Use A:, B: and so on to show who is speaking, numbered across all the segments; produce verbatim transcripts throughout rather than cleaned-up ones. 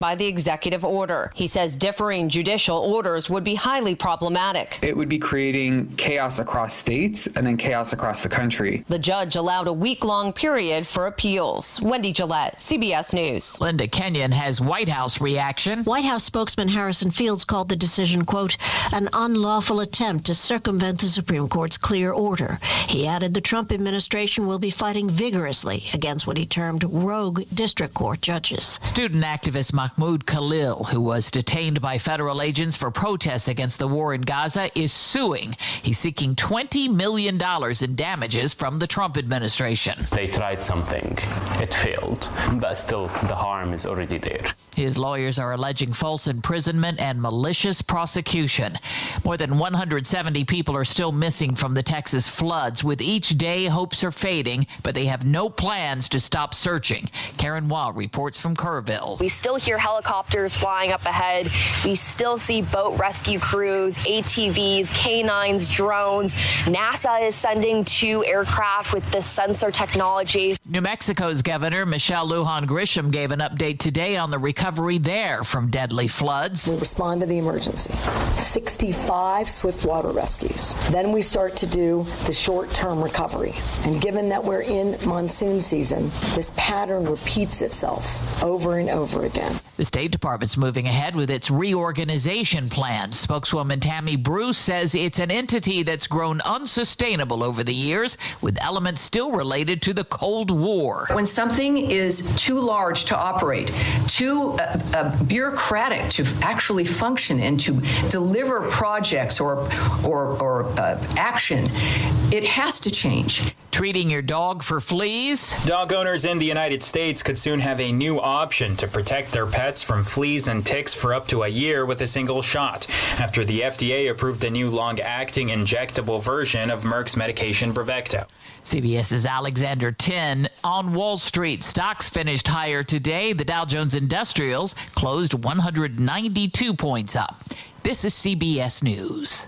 A: by the executive order. He says differing judicial orders would be highly problematic.
B: It would be creating chaos across states and then chaos across the country.
A: The judge allowed a week-long period for appeals. Wendy Gillette, C B S News.
C: Linda Kenyon has White House reaction.
D: White House spokesman Harrison Fields called the decision, quote, an unlawful attempt to circumvent the Supreme Court's clear order. He added the Trump administration will be fighting vigorously against what he termed rogue district court judges.
C: Student activist Mahmoud Khalil, who was detained by federal agents for protests against the war in Gaza, is suing. He's seeking twenty million dollars in damages from the Trump administration.
E: They tried something. It failed. But still, the harm is already there.
C: His lawyers are alleging false imprisonment and malicious prosecution. More than one hundred seventy people are still missing from the Texas floods. With each day, hopes are fading, but they have no plans to stop searching. Karen Wall reports from Kerrville.
F: We still hear helicopters flying up ahead. We still see boat rescue crews, A T Vs, canines, drones. NASA is sending two aircraft with this sensor technology.
C: New Mexico's Governor Michelle Lujan Grisham gave an update today on the recovery there from deadly floods.
G: We respond to the emergency. sixty-five swift water rescues. Then we start to do the short-term recovery. And given that we're in monsoon season, this pattern repeats itself over and over again.
C: The State Department's moving ahead with its reorganization plan. Spokeswoman Tammy Bruce says it's an entity that's grown unsustainable over the years, with elements still related to the Cold War.
H: When something is too large to operate, too uh, uh, bureaucratic to actually function and to deliver projects or or, or uh, action, it has to change.
C: Treating your dog for fleas?
I: Dog owners in the United States could soon have a new option to protect their pets from fleas and ticks for up to a year with a single shot, after the F D A approved the new long-acting injectable version of Merck's medication Bravecto.
C: CBS's Alexander Tin. On Wall Street, stocks finished higher today. The Dow Jones Industrials closed one hundred ninety-two points up. This is C B S News.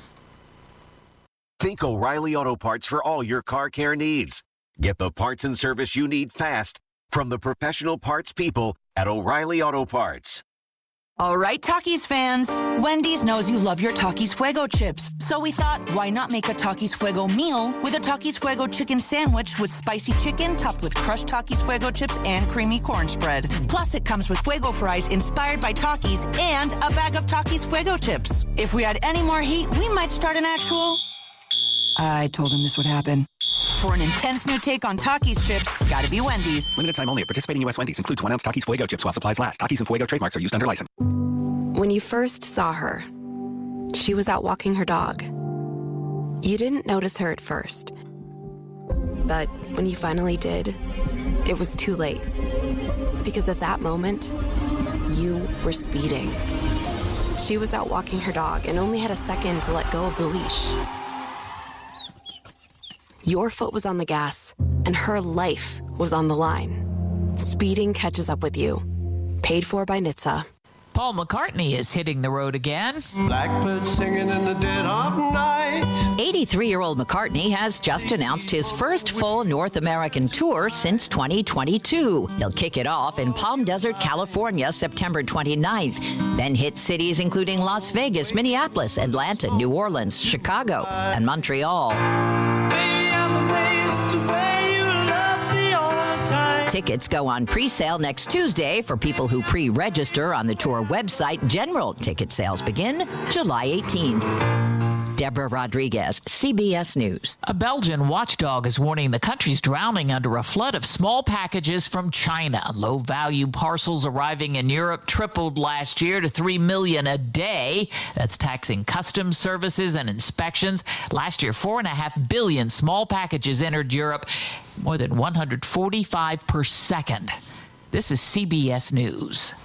J: Think O'Reilly Auto Parts for all your car care needs. Get the parts and service you need fast from the professional parts people at O'Reilly Auto Parts.
K: All right, Takis fans, Wendy's knows you love your Takis Fuego chips. So we thought, why not make a Takis Fuego meal with a Takis Fuego chicken sandwich with spicy chicken topped with crushed Takis Fuego chips and creamy corn spread. Plus, it comes with Fuego fries inspired by Takis and a bag of Takis Fuego chips. If we had any more heat, we might start an actual... I told him this would happen. For an intense new take on Takis chips, gotta be Wendy's.
L: Limited time only at participating U S Wendy's. Includes one ounce Takis Fuego chips while supplies last. Takis and Fuego trademarks are used under license.
M: When you first saw her, she was out walking her dog. You didn't notice her at first. But when you finally did, it was too late. Because at that moment, you were speeding. She was out walking her dog and only had a second to let go of the leash. Your foot was on the gas, and her life was on the line. Speeding catches up with you. Paid for by N H T S A.
C: Paul McCartney is hitting the road again.
N: Blackbird singing in the dead of night.
O: eighty-three-year-old McCartney has just announced his first full North American tour since twenty twenty-two. He'll kick it off in Palm Desert, California, September twenty-ninth. Then hit cities including Las Vegas, Minneapolis, Atlanta, New Orleans, Chicago, and Montreal.
N: Baby, I'm amazed the way you love me all the time.
O: Tickets go on pre-sale next Tuesday for people who pre-register on the tour website. General ticket sales begin July eighteenth. Deborah Rodriguez, C B S News.
C: A Belgian watchdog is warning the country's drowning under a flood of small packages from China. Low-value parcels arriving in Europe tripled last year to three million a day. That's taxing customs services and inspections. Last year, four and a half billion small packages entered Europe, more than one hundred forty-five per second. This is C B S News.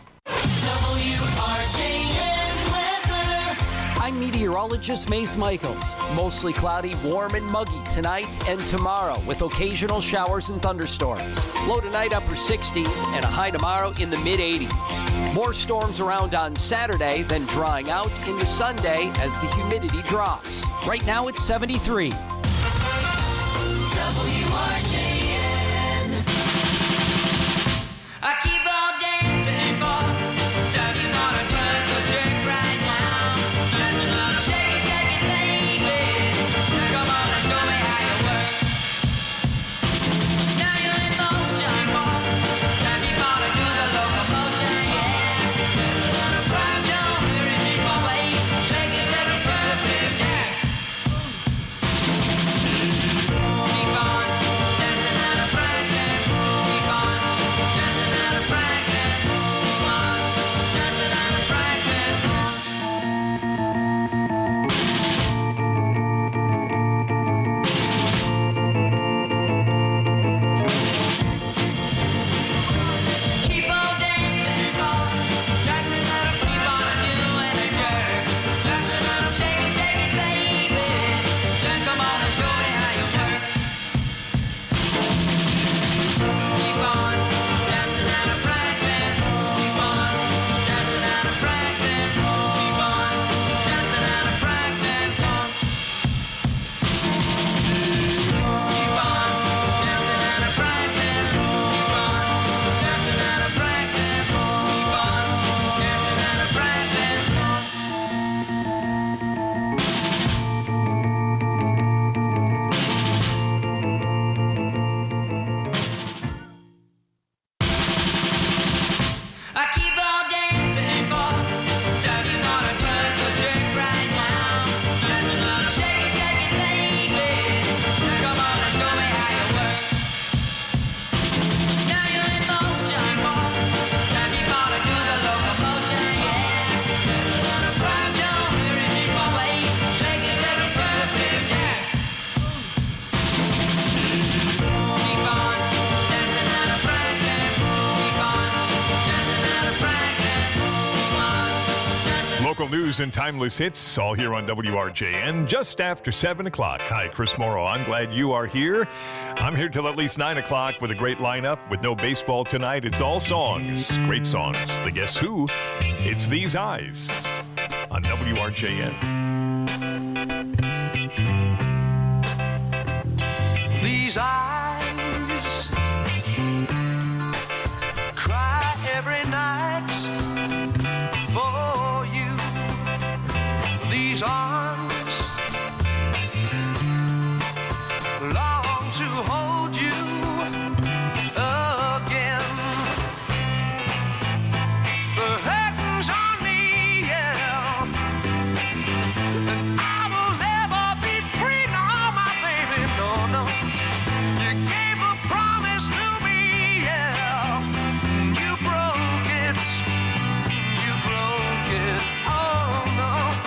P: I'm meteorologist Mace Michaels. Mostly cloudy, warm and muggy tonight and tomorrow with occasional showers and thunderstorms. Low tonight upper sixties and a high tomorrow in the mid eighties. More storms around on Saturday, then drying out into Sunday as the humidity drops. Right now it's seventy-three.
N: W R J N. I keep on dancing for
Q: Local news and timeless hits, all here on W R J N, just after seven o'clock. Hi, Chris Morrow. I'm glad you are here. I'm here till at least nine o'clock with a great lineup. With no baseball tonight, it's all songs. Great songs. The Guess Who? It's These Eyes on W R J N.
N: These eyes cry every night for you. These arms long to hold you again. The curtains on me, yeah, and I will never be free, no, my baby, no, no. You gave a promise to me, yeah, you broke it, you broke it, oh no.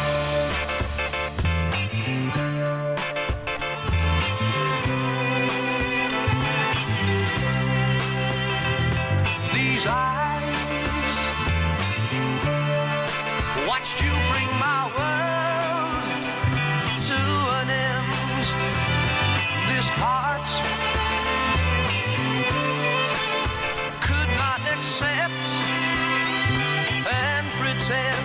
N: These eyes watched you bring my world to an end. This heart could not accept and pretend.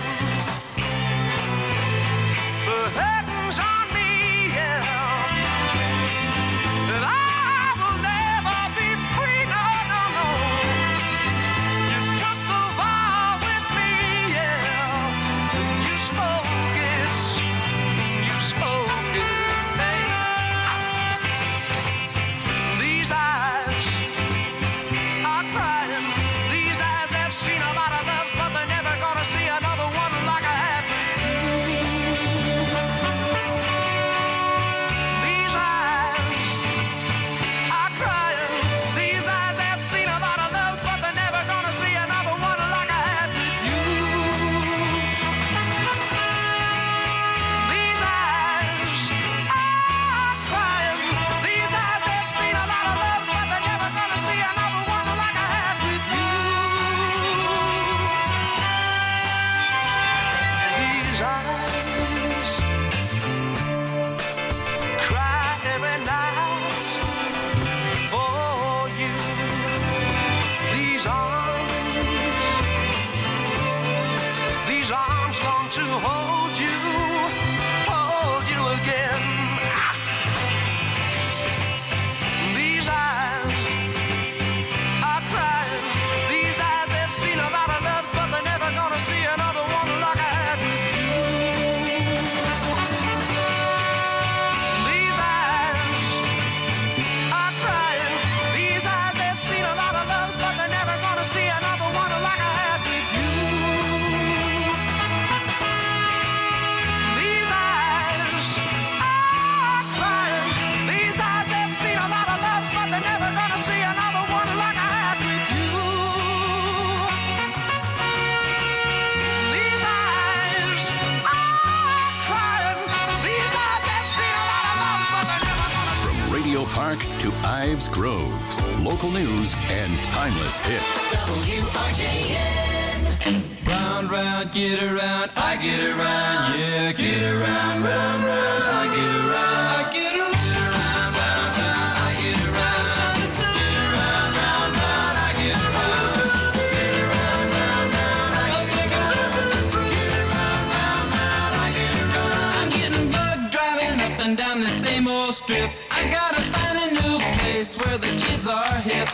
N: The curtains on me, yeah, and I will never be free, no, no, no. You took the vow with me, yeah, and you spoke it, you spoke it, hey. These eyes are crying, these eyes have seen a lot of love, but they're never gonna see another one like I had with you. These eyes are crying, these eyes have seen a lot of love, but they're never gonna see another one like I had with you. These eyes are crying, these eyes have seen a lot of love, but they're never gonna see another one like I had with you. These eyes cry every night for you. These arms, these arms long to hold you, hold you again. These eyes are crying, these eyes have seen a lot of loves, but they're never gonna see another one like I had with you. These eyes are crying, these eyes have seen a lot of loves, but they're never gonna see another one like I had with you. These eyes are crying, these eyes have seen a lot of loves, but they're never gonna see another one like I had with you. These eyes are crying, these eyes have seen a lot of loves, but they're never gonna see.
R: From Radio Park to Ives Groves, local news and timeless hits.
N: W R J N. Round, round, get around, I get around, yeah, get around, round, round, I get around, I get around, round, round, I get around, get around, round, round, I get around, get around, round, round, I get around, get around, round, round, I get around. I'm getting bugged driving up and down the same old strip. I gotta find a new place where the kids are hip.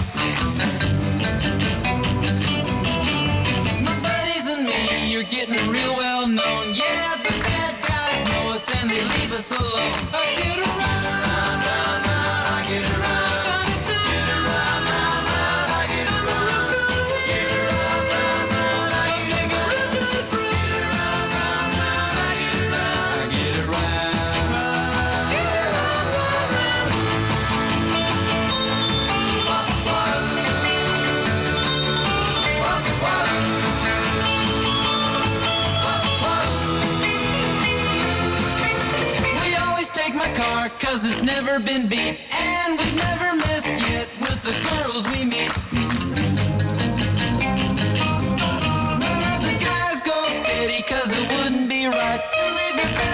N: My buddies and me, you're getting real well known. Yeah, the bad guys know us and they leave us alone. I get around, round, round, round, I get around. Get around, round, round, I get around. Get around, round, round, I get around. Get around, round, round, I get around. I get around. Get around, round, round. We always take my car cause it's never been beat, and we've never missed yet with the girls we meet. None of the guys go steady cause the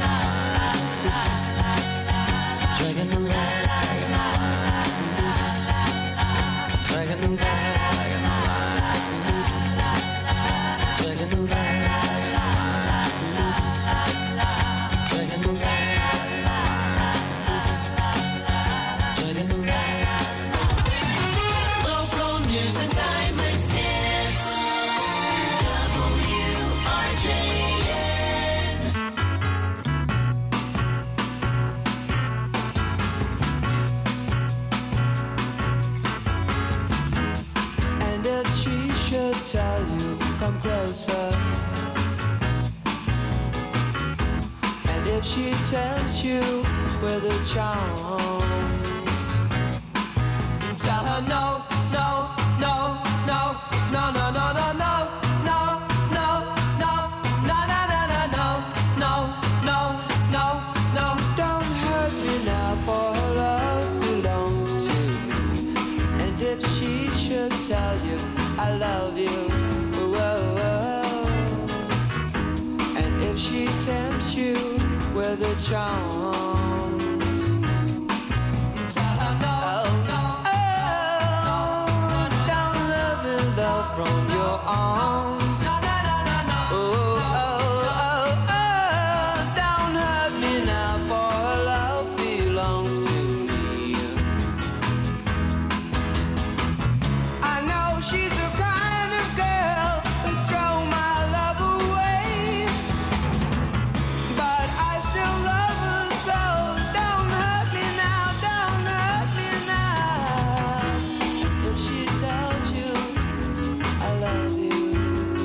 N: Dragging them back, dragging them back, dragging them back, dragging them back, dragging them back.
S: Local news and timeless hits. W R J N.
N: And if she should tell you, come closer. And if she tempts you with her charms, tell her no, no, no, no, no, no, no, no, no, no, no, no, no, no, no, no, no, no, no. Don't hurt me now, for her love belongs to me. And if she should tell you I love you, whoa, whoa. And if she tempts you with her charms, tell her no, no, oh, don't let me love from your arms. Oh, oh, oh, oh, don't hurt me now, for her love belongs to me. I know she's the kind of girl who throw my love away, but I still love her, so don't hurt me now, don't hurt me now. If she tells you I love you,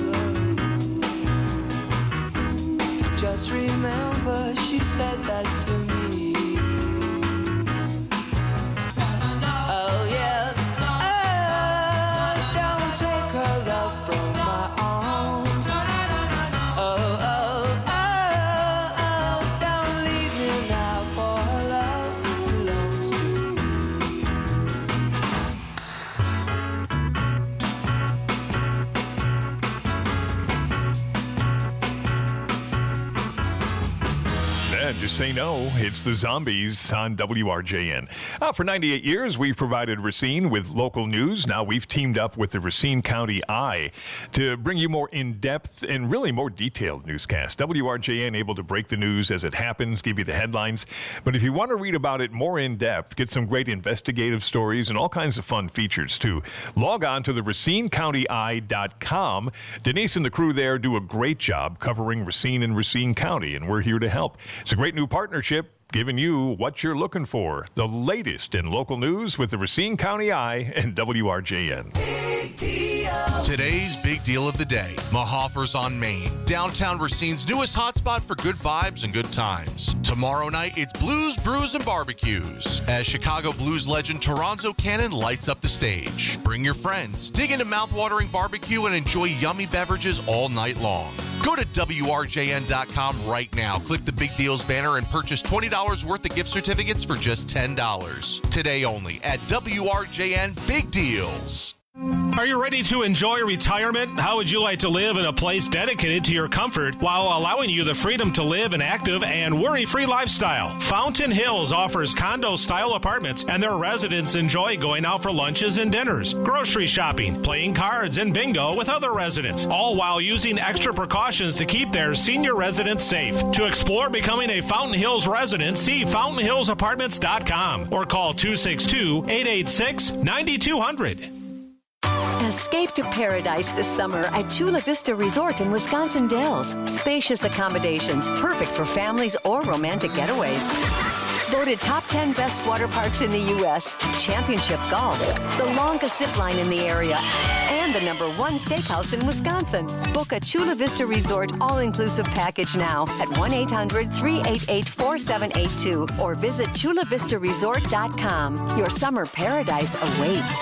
Q: time to say no. It's the Zombies on W R J N. Uh, for ninety-eight years, we've provided Racine with local news. Now we've teamed up with the Racine County Eye to bring you more in-depth and really more detailed newscasts. W R J N able to break the news as it happens, give you the headlines. But if you want to read about it more in-depth, get some great investigative stories and all kinds of fun features too, log on to the racine county eye dot com. Denise and the crew there do a great job covering Racine and Racine County, and we're here to help. It's a great new partnership, giving you what you're looking for. The latest in local news with the Racine County Eye and W R J N.
T: Today's big deal of the day, Mahoffer's on Main, downtown Racine's newest hotspot for good vibes and good times. Tomorrow night, it's blues, brews, and barbecues as Chicago blues legend Toronzo Cannon lights up the stage. Bring your friends, dig into mouthwatering barbecue, and enjoy yummy beverages all night long. Go to W R J N dot com right now, click the Big Deals banner, and purchase twenty dollars worth of gift certificates for just ten dollars. Today only at W R J N Big Deals.
U: Are you ready to enjoy retirement? How would you like to live in a place dedicated to your comfort while allowing you the freedom to live an active and worry-free lifestyle? Fountain Hills offers condo-style apartments, and their residents enjoy going out for lunches and dinners, grocery shopping, playing cards, and bingo with other residents, all while using extra precautions to keep their senior residents safe. To explore becoming a Fountain Hills resident, see fountain hills apartments dot com or call two six two, eight eight six, nine two zero zero.
V: Escape to paradise this summer at Chula Vista Resort in Wisconsin Dells. Spacious accommodations, perfect for families or romantic getaways. Voted top ten best water parks in the U S, championship golf, the longest zip line in the area, and the number one steakhouse in Wisconsin. Book a Chula Vista Resort all-inclusive package now at one eight hundred, three eight eight, four seven eight two or visit chula vista resort dot com. Your summer paradise awaits.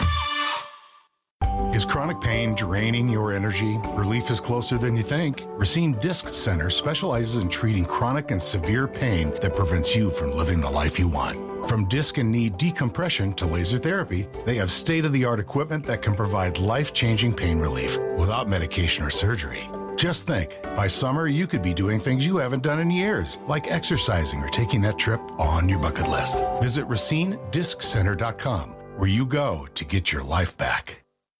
W: Is chronic pain draining your energy? Relief is closer than you think. Racine Disc Center specializes in treating chronic and severe pain that prevents you from living the life you want. From disc and knee decompression to laser therapy, they have state-of-the-art equipment that can provide life-changing pain relief without medication or surgery. Just think, by summer you could be doing things you haven't done in years, like exercising or taking that trip on your bucket list. Visit racine disc center dot com, where you go to get your life back.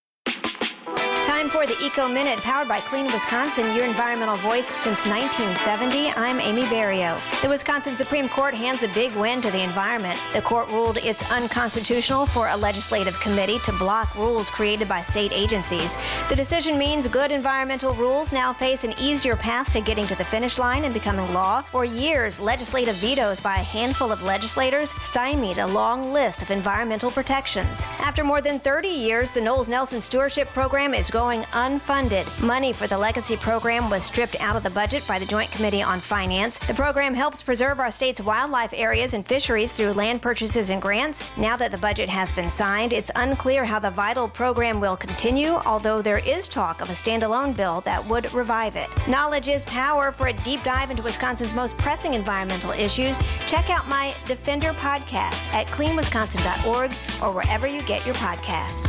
X: Time for the Eco Minute, powered by Clean Wisconsin, your environmental voice since nineteen seventy. I'm Amy Barrio. The Wisconsin Supreme Court hands a big win to the environment. The court ruled it's unconstitutional for a legislative committee to block rules created by state agencies. The decision means good environmental rules now face an easier path to getting to the finish line and becoming law. For years, legislative vetoes by a handful of legislators stymied a long list of environmental protections. After more than thirty years, the Knowles Nelson Stewardship Program is going unfunded. Money for the legacy program was stripped out of the budget by the Joint Committee on Finance. The program helps preserve our state's wildlife areas and fisheries through land purchases and grants. Now that the budget has been signed, it's unclear how the vital program will continue, although there is talk of a standalone bill that would revive it. Knowledge is power. For a deep dive into Wisconsin's most pressing environmental issues, check out my Defender podcast at clean wisconsin dot org or wherever you get your podcasts.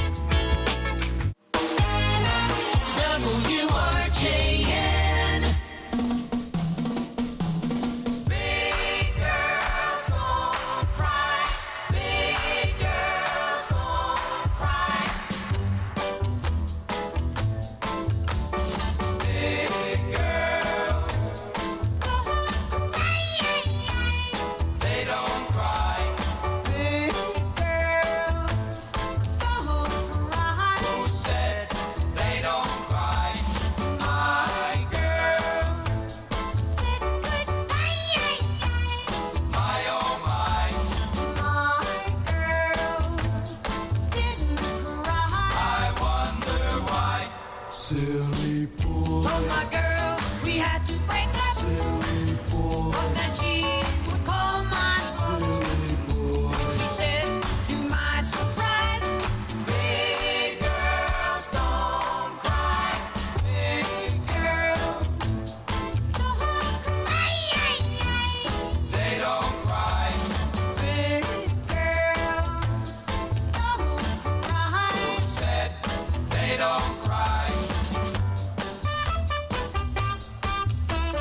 S: W R J N. Big girls won't cry. Big girls won't cry. Big girls don't cry. They don't cry. Big girls don't cry. Who said they don't cry?
N: Silly boy. Told my girl we had to break up. Silly boy. But then she would call my silly boy. And she said, to my surprise, big girls don't cry. Big girls don't cry. They don't cry. Big girls don't cry. Who said they don't cry?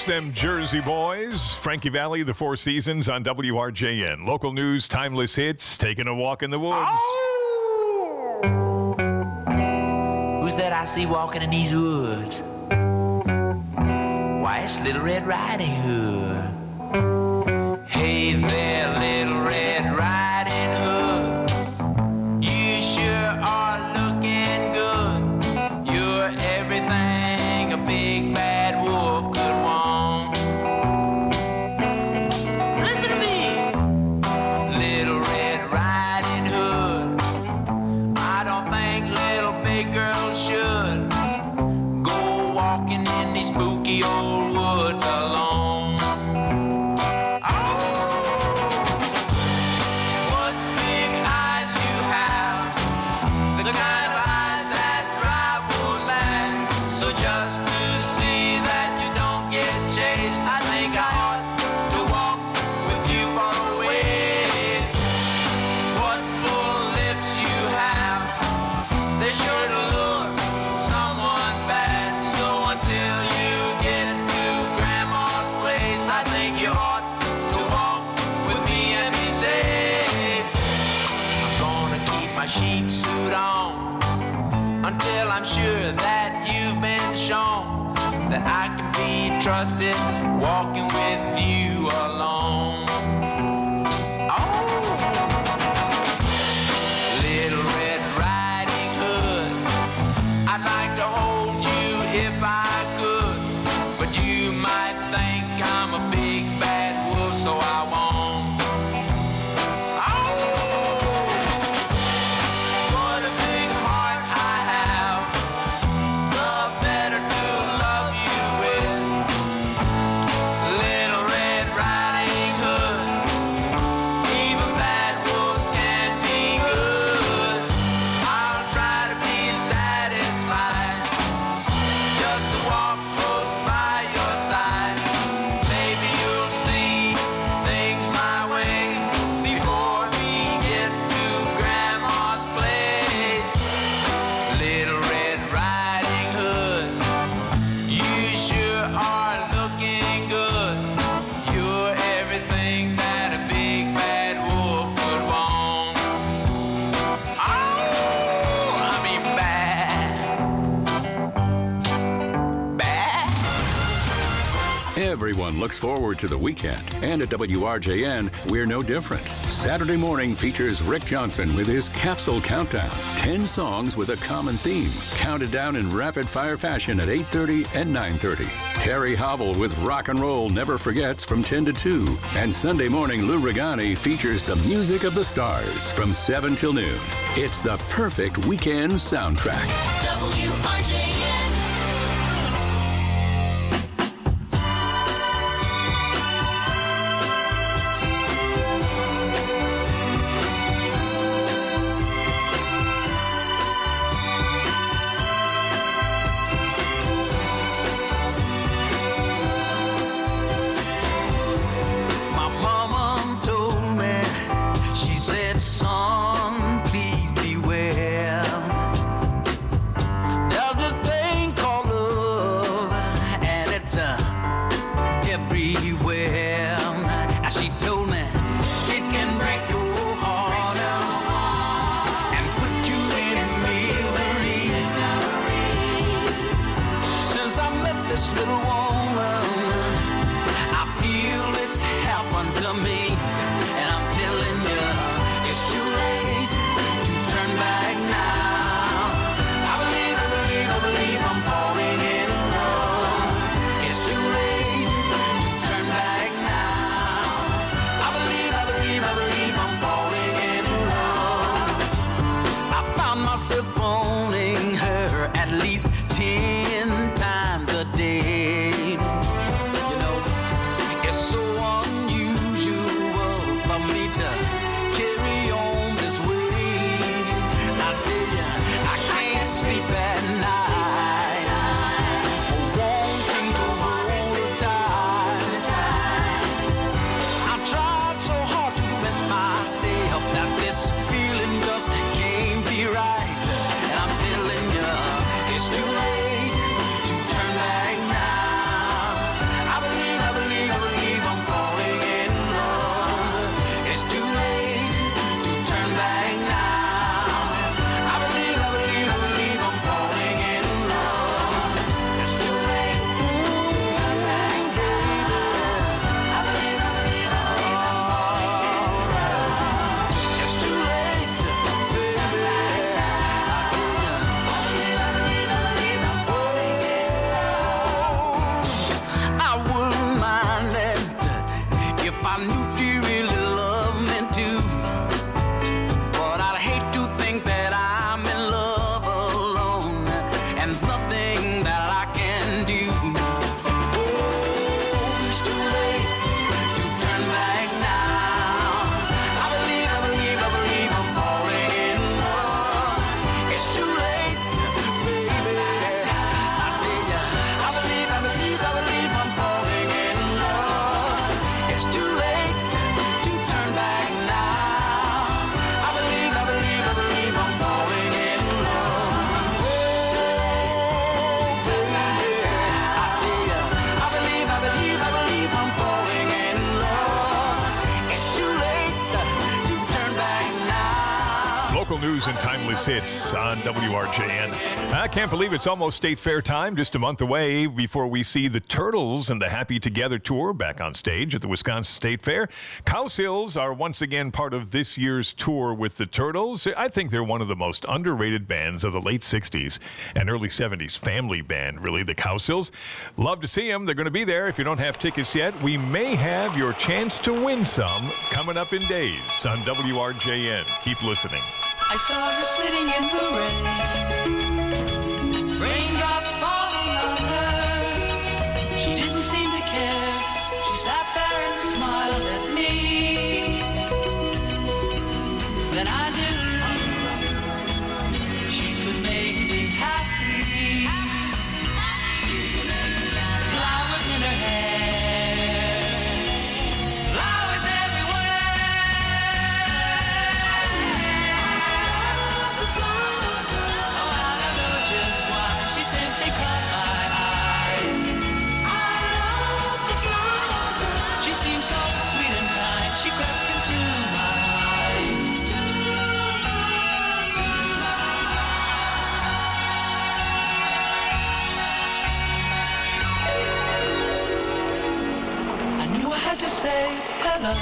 Q: That's them Jersey boys. Frankie Valli, the Four Seasons on W R J N. Local news, timeless hits, taking a walk in the woods.
A: Oh! Who's that I see walking in these woods? Why, it's Little Red Riding Hood. Hey there, Little Red Riding Hood. You sure are looking good. You're everything a big bad wolf could want. Listen to me, Little Red Riding Hood. I don't think little big girls should go walking in these spooky old woods alone. Sheep suit on until I'm sure that you've been shown that I can be trusted walking with you alone. Oh, Little Red Riding Hood, I'd like to hold you if I could, but you might think I'm a big bad wolf, so I won't.
R: Everyone looks forward to the weekend, and at W R J N, we're no different. Saturday morning features Rick Johnson with his Capsule Countdown. Ten songs with a common theme, counted down in rapid-fire fashion at eight thirty and nine thirty. Terry Hobble with Rock and Roll Never Forgets from ten to two. And Sunday morning, Lou Regani features the music of the stars from seven till noon. It's the perfect weekend soundtrack.
S: W R J N. It's too late to turn back now. I believe
Q: Local news and timeless hits on W R J N. I can't believe it's almost State Fair time, just a month away before we see the Turtles and the Happy Together Tour back on stage at the Wisconsin State Fair. Cowsills are once again part of this year's tour with the Turtles. I think they're one of the most underrated bands of the late sixties and early seventies. Family band, really, the Cowsills. Love to see them. They're going to be there. If you don't have tickets yet, we may have your chance to win some coming up in days on W R J N. Keep listening.
N: I saw her sitting in the rain, raindrops falling on her. She didn't seem to care. She sat there and smiled at me. Then I knew she could make me happy. Flowers in her hair, flowers everywhere. To say hello.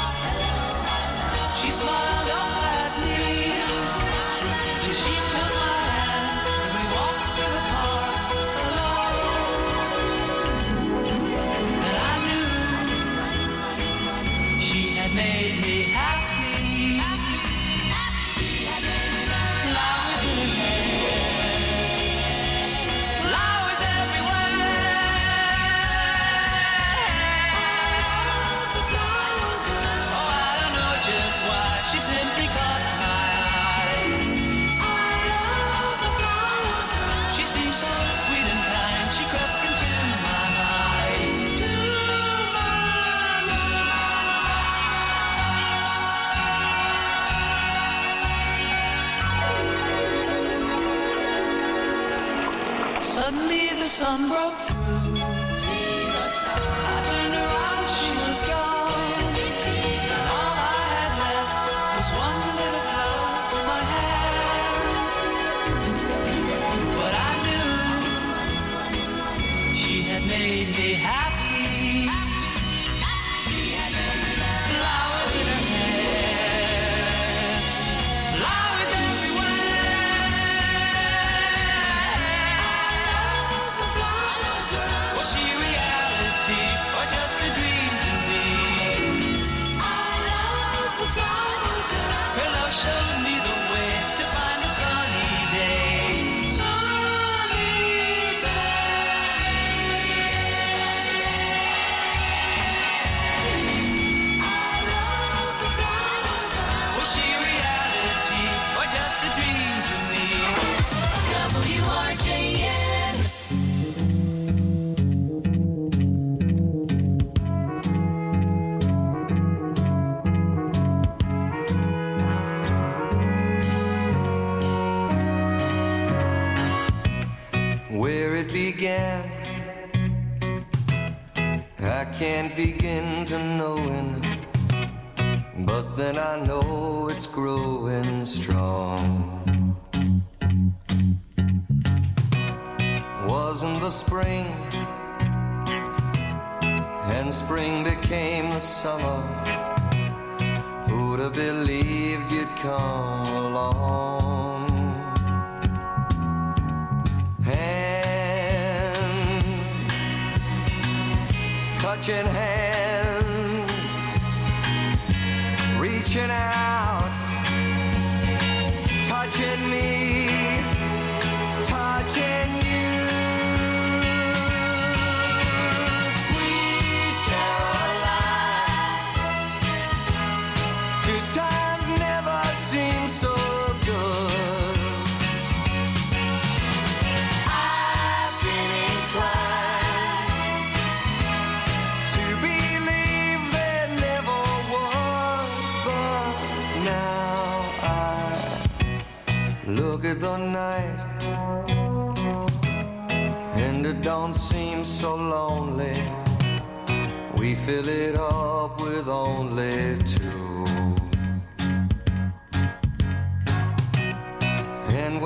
N: She smiled up at me. Then she took my hand and we walked through the park alone. And I knew she had made me happy. Flowers in her hair, flowers everywhere. She simply caught my eye. I love the flower girl. She seemed so sweet and kind. She crept into my mind. To my mind. Suddenly the sun broke through. See the sun. I turned around, she was gone. One little flower in my hand, but I knew she had made me happy. Flowers in her hair, flowers everywhere. Was she reality or just a dream to me? I love the flower. Her love showed me the way to find a sunny day. Sunny I love the flower girl. Was she reality or just a dream to me? W R J N.
B: Where it began, I can't begin to knowing, but then I know it's growing strong. Wasn't the spring, and spring became the summer. Who'd have believed you'd come along? Touching hands, reaching out, touching me, touching you. Sweet Caroline, good times never seem so good. I've been inclined to believe there never was, but now I look at the night and it don't seem so lonely. We fill it up with only two.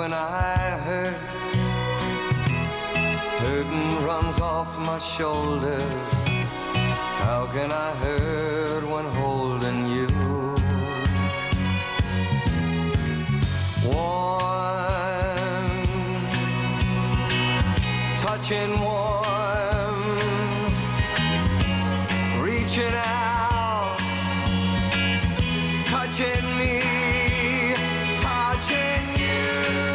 B: when I hurt. Hurting runs off my shoulders. How can I hurt when holding you? Warm, touching warm, reaching out, touching me, touching you.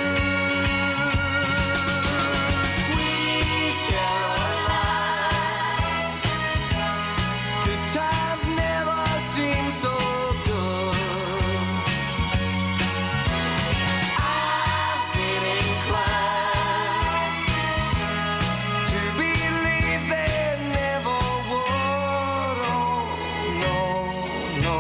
B: Sweet Caroline, good times never seem so good. I've been inclined to believe they never would. Oh, no, no.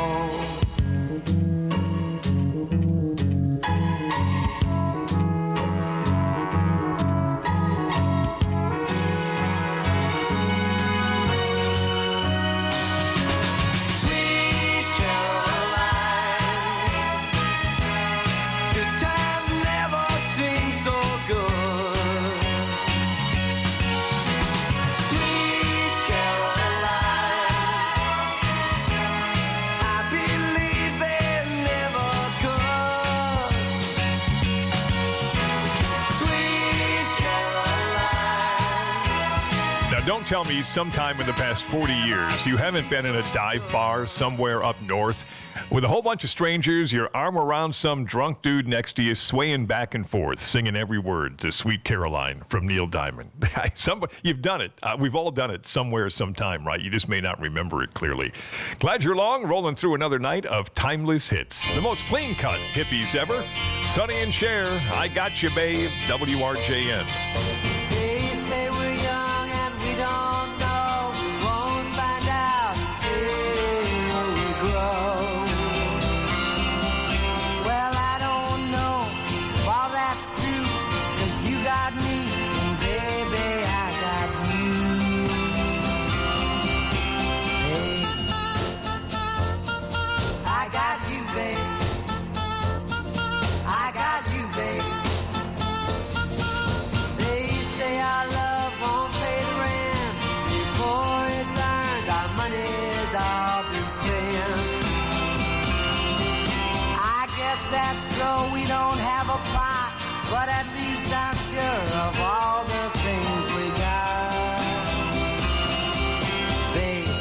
B: Sweet Caroline, good times never seem so good. Sweet Caroline, I believe they never could. Sweet Caroline.
Q: Now, don't tell me sometime in the past forty years you haven't been in a dive bar somewhere up north with a whole bunch of strangers, your arm around some drunk dude next to you, swaying back and forth, singing every word to Sweet Caroline from Neil Diamond. Somebody, you've done it. Uh, we've all done it somewhere, sometime, right? You just may not remember it clearly. Glad you're along, rolling through another night of timeless hits. The most clean-cut hippies ever. Sonny and Cher, I Got You, Babe, W R J N.
N: They say we're young and we don't know. We won't find out until we grow. Well, I don't know if all that's true, 'cause you got me, and baby, I got you. Hey, I got you, babe. I got you, babe. They say our love won't pay the rent before it's earned. Our money's all been spent. I guess that's so we don't have a pot, but at least I'm sure of all the things we got. Babe,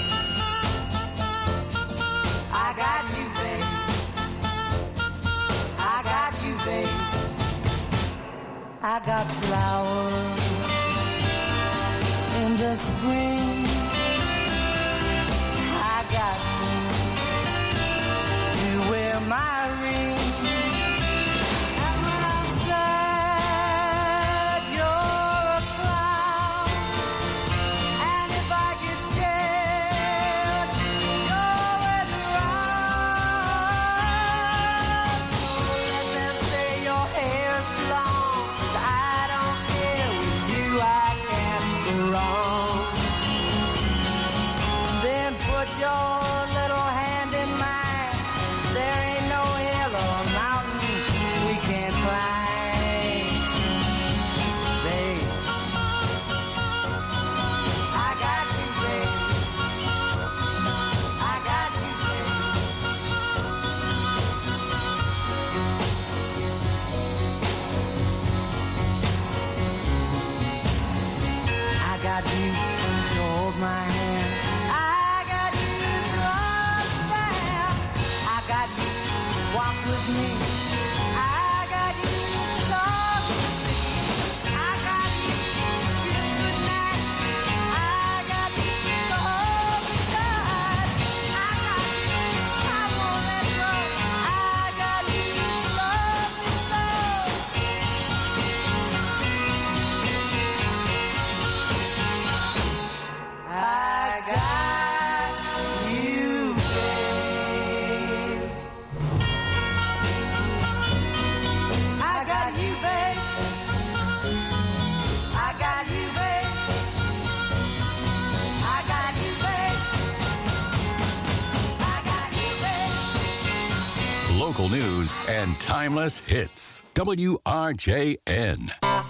N: I got you, babe. I got you, babe. I got flowers in the spring. I got you to wear my ring. And when I'm sad, you're a clown. And if I get scared, you're always around. So let them say your hair's too long, 'cause I don't care. With you I can't go wrong. Then put your little hand in mine. There ain't no hill or mountain we can't climb. Babe, I got you, babe. I got you, babe. I got you to hold my hand. I got you to understand. I got you to walk with me. I got you to talk with me. I got you to kiss goodnight. I got you to hold me tight. I got you, I won't let go. I got you to love me so. I got you, babe.
R: local news, and timeless hits. W R J N.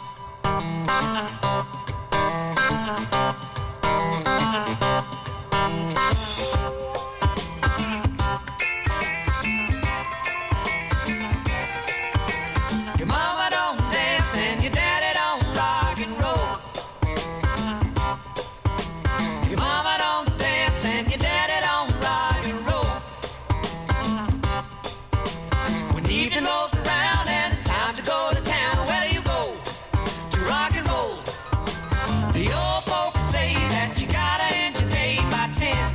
N: Your mama don't dance and your daddy don't rock and roll. Your mama don't dance and your daddy don't rock and roll. When evening rolls around and it's time to go to town, where do you go? To rock and roll. The old folks say that you gotta end your day by ten.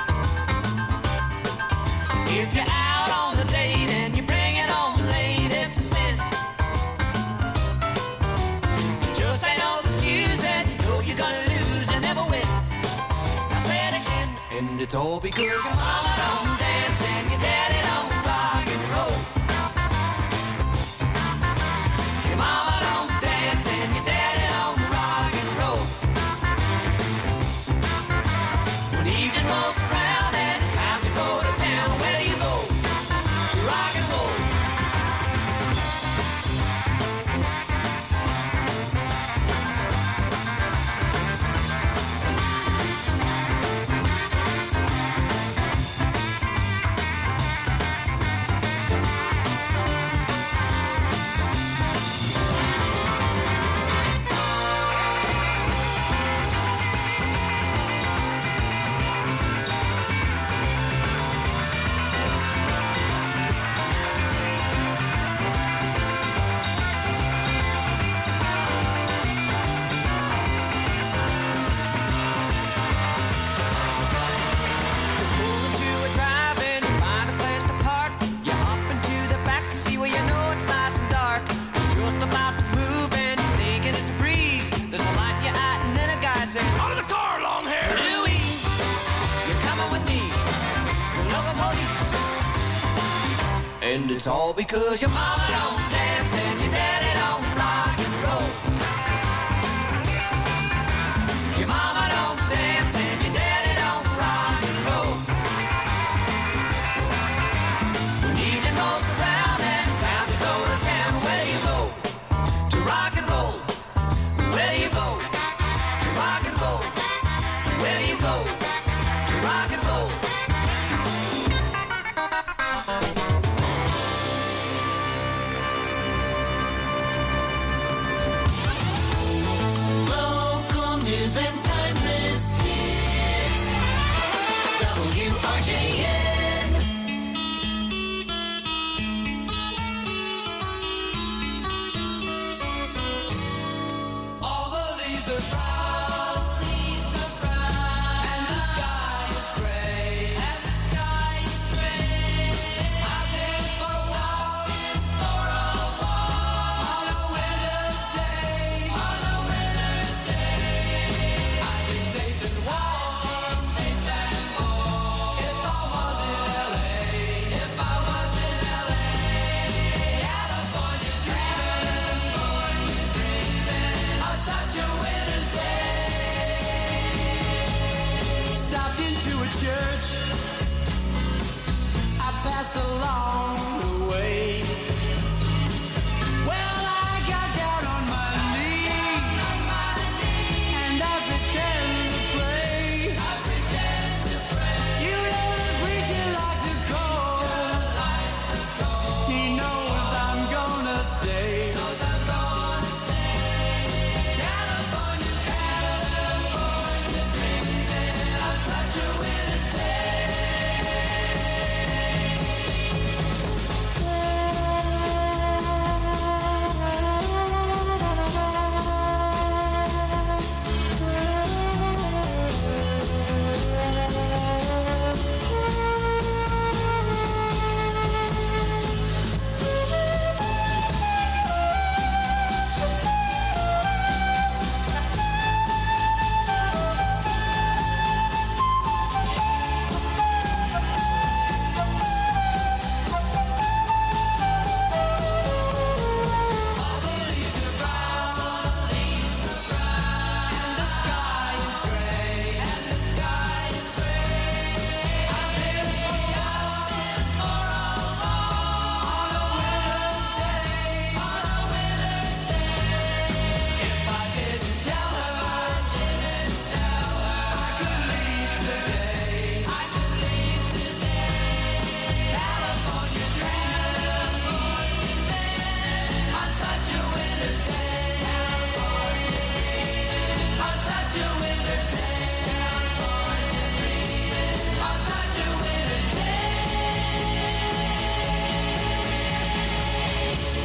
N: If you're out on a date and you bring it home late, it's a sin. You just ain't no excuse and you know you're gonna lose and never win. Now say it again. And it's all because your mama don't dance and your daddy don't rock and roll. Your mama don't dance and your daddy don't rock and roll. When evening rolls around and it's time to go to town, where do you go? To rock and roll. Out of the car, long hair! Louie, you're coming with me. You're local police. And it's all because your mama don't dance and your daddy don't rock and roll. Your mama don't dance and your daddy don't rock and roll. When evening rolls around and it's time to go to town, where do you go? To rock and roll. Where do you go? Rock and roll. Where do you go? To rock and roll. Local news and timeless hits. W R J N. All the leaves are brown. Such a winter's day.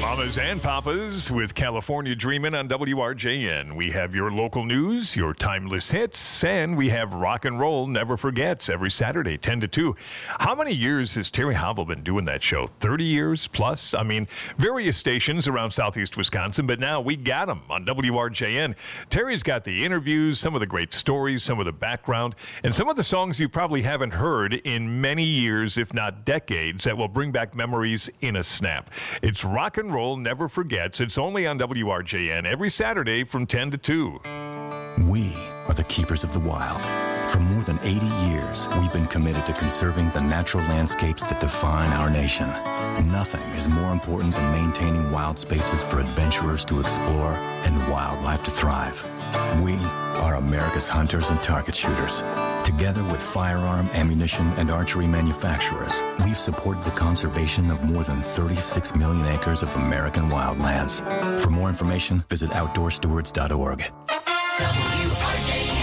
Q: Mamas and Papas with California Dreamin' on W R J N. We have your local news, your timeless hits, and we have Rock and Roll Never Forgets every Saturday, ten to two. How many years has Terry Howell been doing that show? thirty years plus? I mean, various stations around southeast Wisconsin, but now we got him on W R J N. Terry's got the interviews, some of the great stories, some of the background, and some of the songs you probably haven't heard in many years, if not decades, that will bring back memories in a snap. It's Rock and Roll Never Forgets. It's only on W R J N every Saturday from ten to two.
D: We are the keepers of the wild. For more than eighty years, we've been committed to conserving the natural landscapes that define our nation. Nothing is more important than maintaining wild spaces for adventurers to explore and wildlife to thrive. We are America's hunters and target shooters. Together with firearm, ammunition, and archery manufacturers, we've supported the conservation of more than thirty-six million acres of American wildlands. For more information, visit outdoor stewards dot org.
S: W R J N.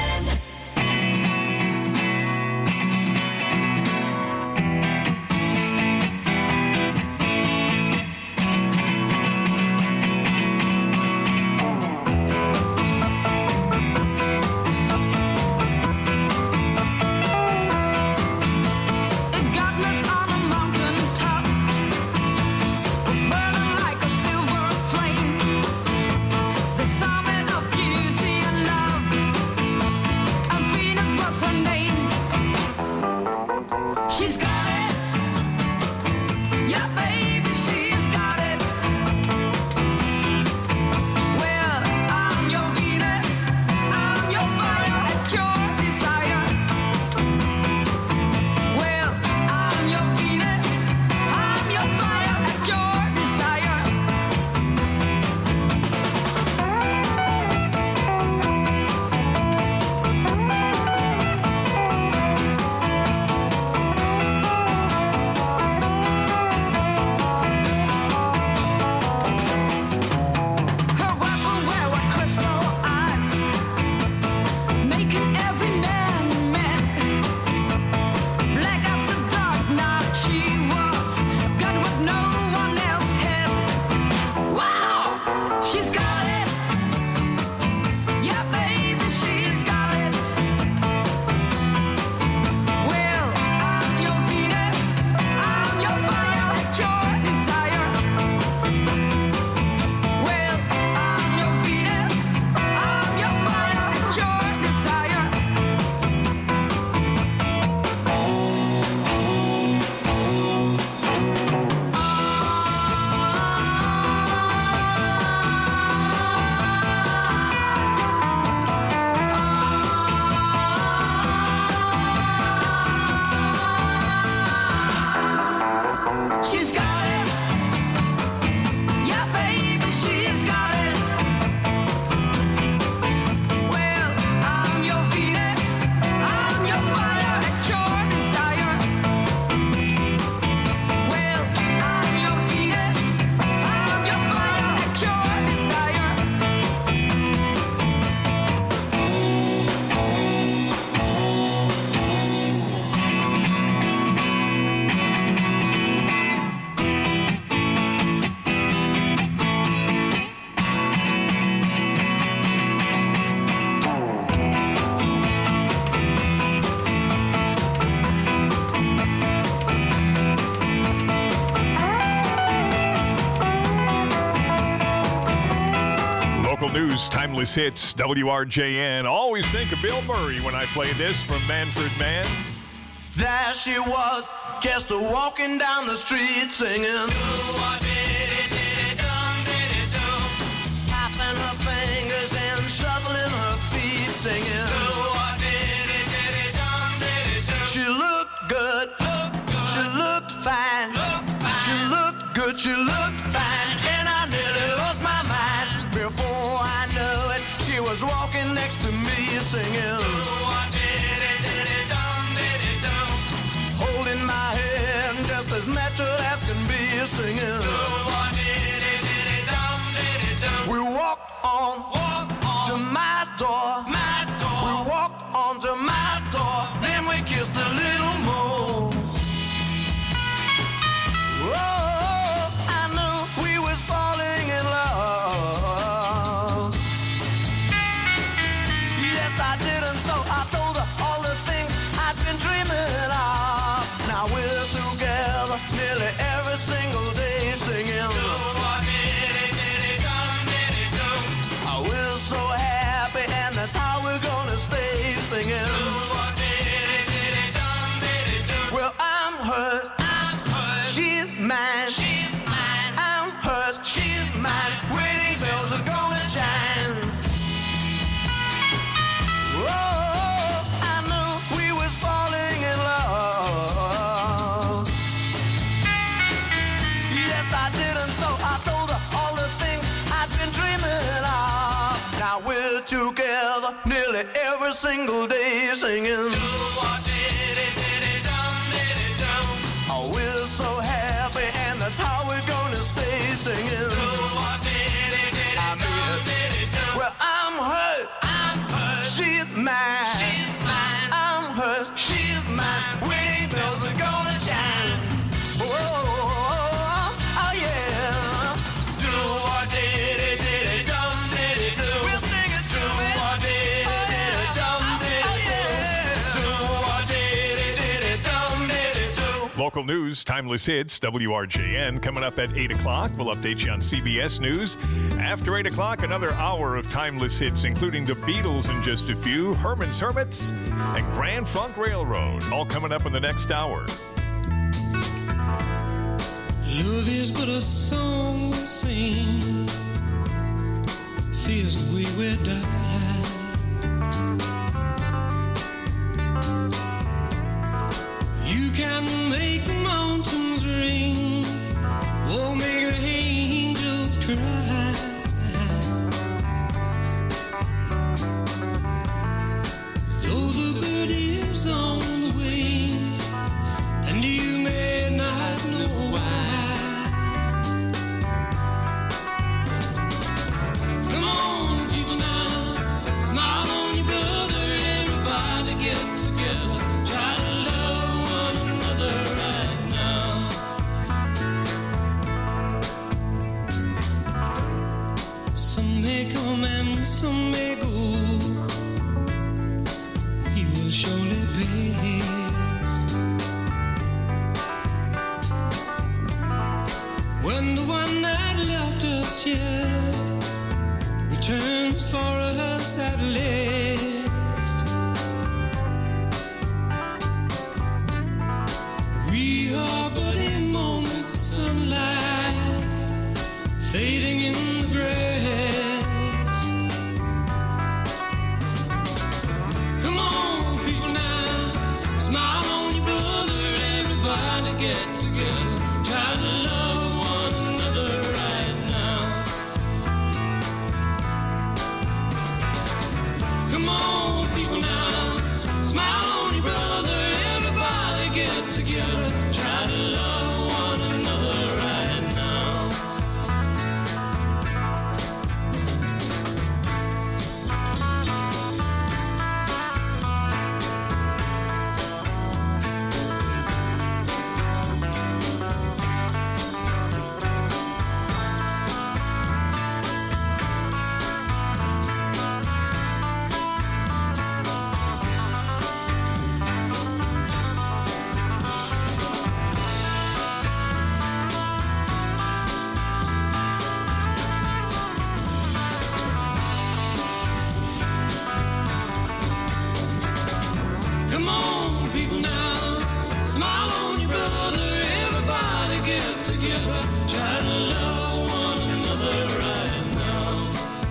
Q: News, timeless hits, W R J N. Always think of Bill Murray when I play this from Manfred Mann.
N: There she was, just a walking down the street singing. Tapping her fingers and shuffling her feet singing. She looked good, she looked fine, she looked good, she looked fine, and I nearly lost my mind. Before I knew it, she was walking next to me singing. Holding my hand just as natural as can be singing. We walked on, to my door. We walked on to my door. Then we kissed a little more. Oh, I knew we was
B: guess I didn't, so I told her all the things I'd been dreaming of. Now we're together nearly every single day singing. Oh, we're so happy, and that's how we're gonna stay singing. I mean, well, I'm hers, I'm hers. She's mine, she's mine. I'm hers, she's mine. Wedding bells are gonna chime. Whoa, oh yeah. Do what did it, did it, dum did it do. We'll sing it to it. Do what did it, did it, dum did it do. Do what did it, did it, dum did it do.
Q: Local news, timeless hits, W R J N. Coming up at eight o'clock. We'll update you on C B S News. After eight o'clock, another hour of timeless hits, including the Beatles in just a few, Herman's Hermits, and Grand Funk Railroad. All coming up in the next hour.
N: Love is but a song we sing, feels the way we die. You can make the mountains ring, or make the angels cry. Though the bird is on the wing, and you may not know why. Come on, people now, smile on your brother, everybody get together, try to love one another right now. Some may come and some may go, we will surely pass. When the one that left us here returns for us at last, we are but a moment's sunlight fading in the grass. Come on, people now, smile on your brother, everybody get together, try to love one another right now. Come on, people now, smile on your brother, everybody get together, try to love one another right now. Come on, people now, smile on your brother, everybody get together, try to love one another right now.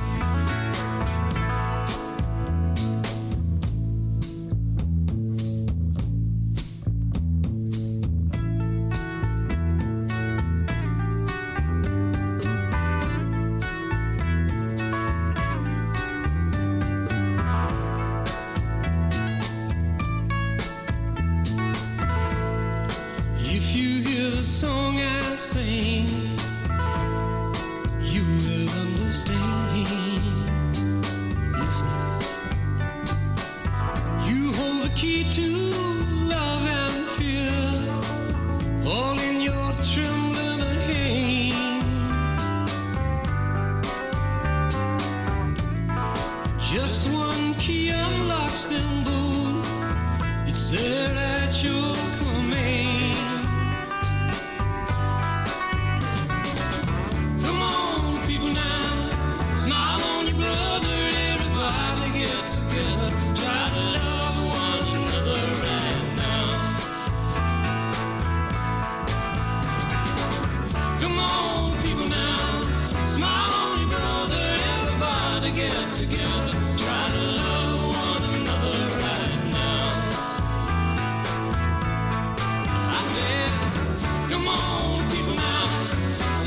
N: If you hear the song I sing, you will understand. Listen, you hold the key to love and fear, all in your trembling hand. Just one key unlocks them both, it's there at your command. Come on, people now, smile on your brother, everybody get together, try to love one another right now. Come on, people now, smile on your brother, everybody get together, try to love one another right now. I said, come on, people now,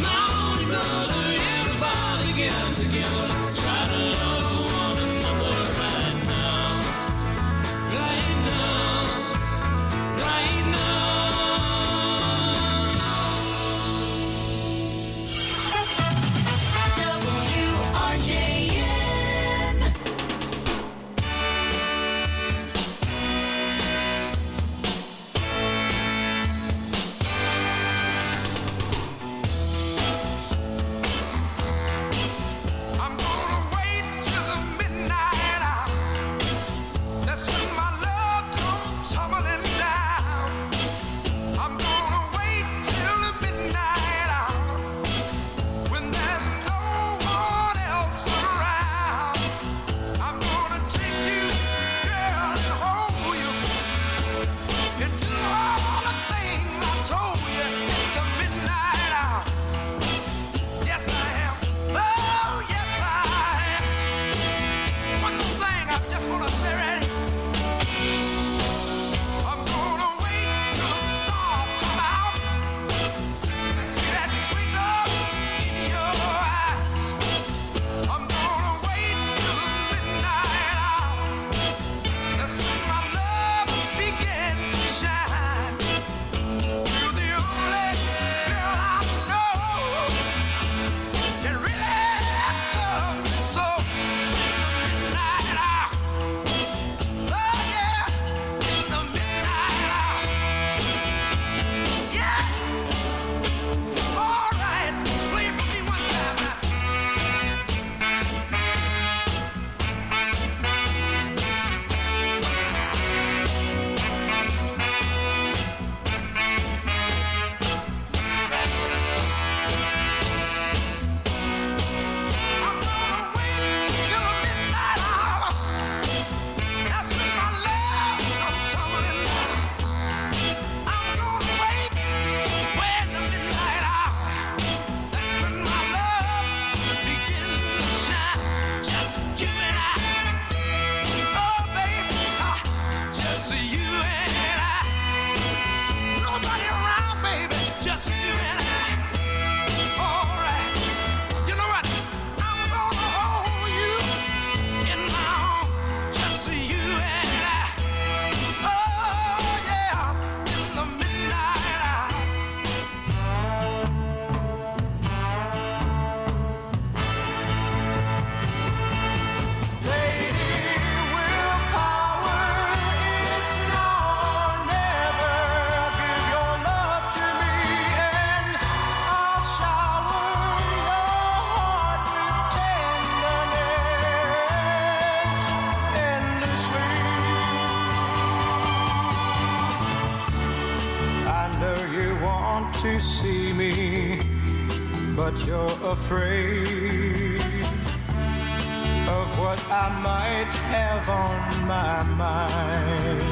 E: but you're afraid of what I might have on my mind.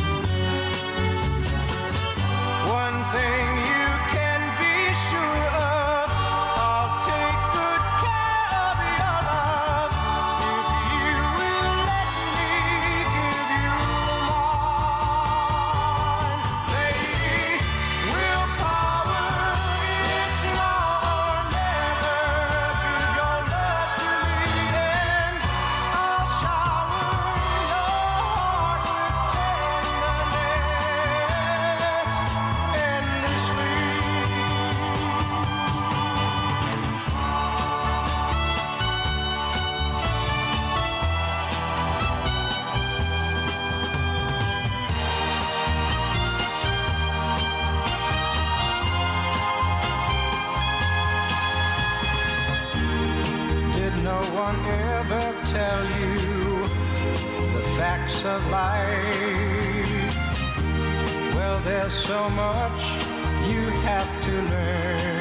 E: One thing you can be sure of, I'll take good care of your love if you will let me give you mine. Baby, willpower, it's now or never. Give your love to me and I'll shower your heart with tenderness endlessly. Did no one ever tell you the facts of life? Well, there's so much you have to learn.